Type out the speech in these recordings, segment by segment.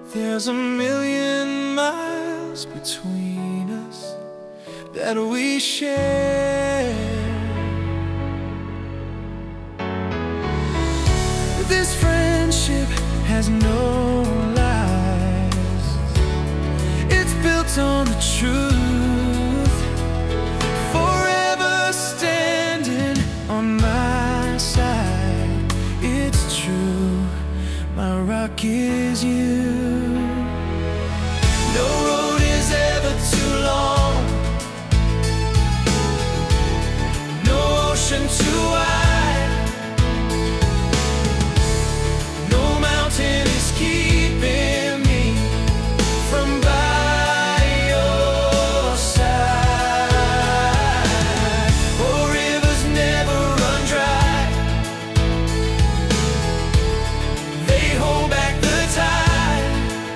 There's a million miles between us that we share. This friendship has no lies. It's built on the truth. Forever standing on my side. It's true, my rock is you. No road is ever too long, no ocean too wide, no mountain is keeping me from by your side. Oh, rivers never run dry, they hold back the tide.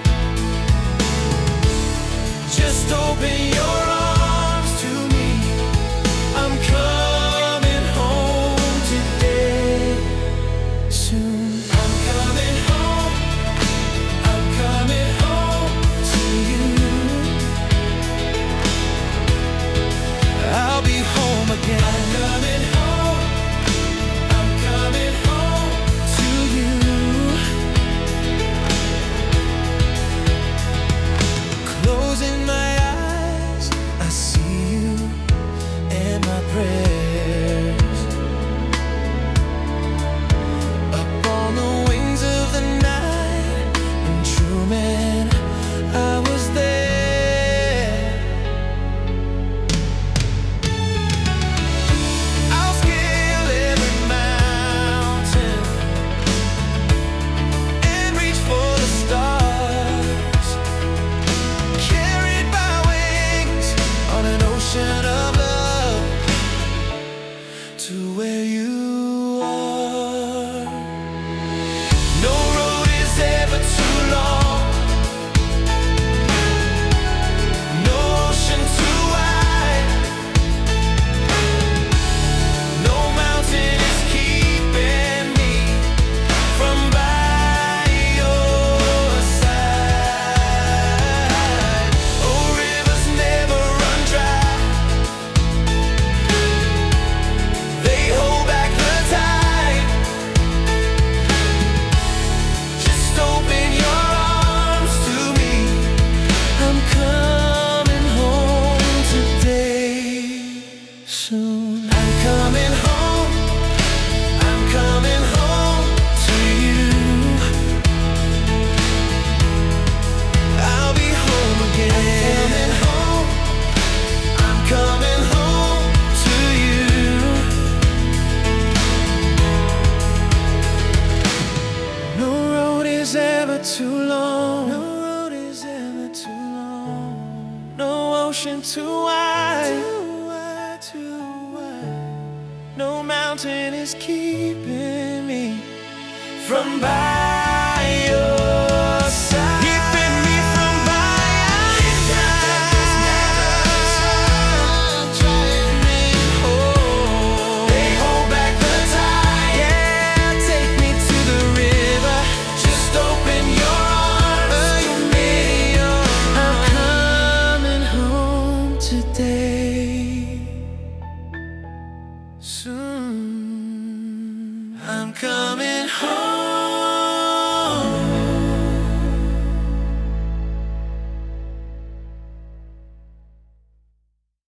Just open your arms to me, I'm coming home today, soon. I'm coming home, I'm coming home to you. I'll be home again. I'm coming home, I'm coming home to you. Closing my eyes, I see you and my prayers. Up on the wings of the night, and true man, I was there. I'll scale every mountain and reach for the stars, carried by wings on an ocean of love to where you are. No road is ever too long, no ocean too wide, no mountain is keeping me from by your side. Oh, rivers never run dry, they hold back the tide. Just open your arms to me, I'm coming home today, soon. I'm coming home, I'm coming home to you. I'll be home again. I'm coming home to you. No road is ever too long, no road is ever too long, no ocean too wide, no mountain is keeping me from by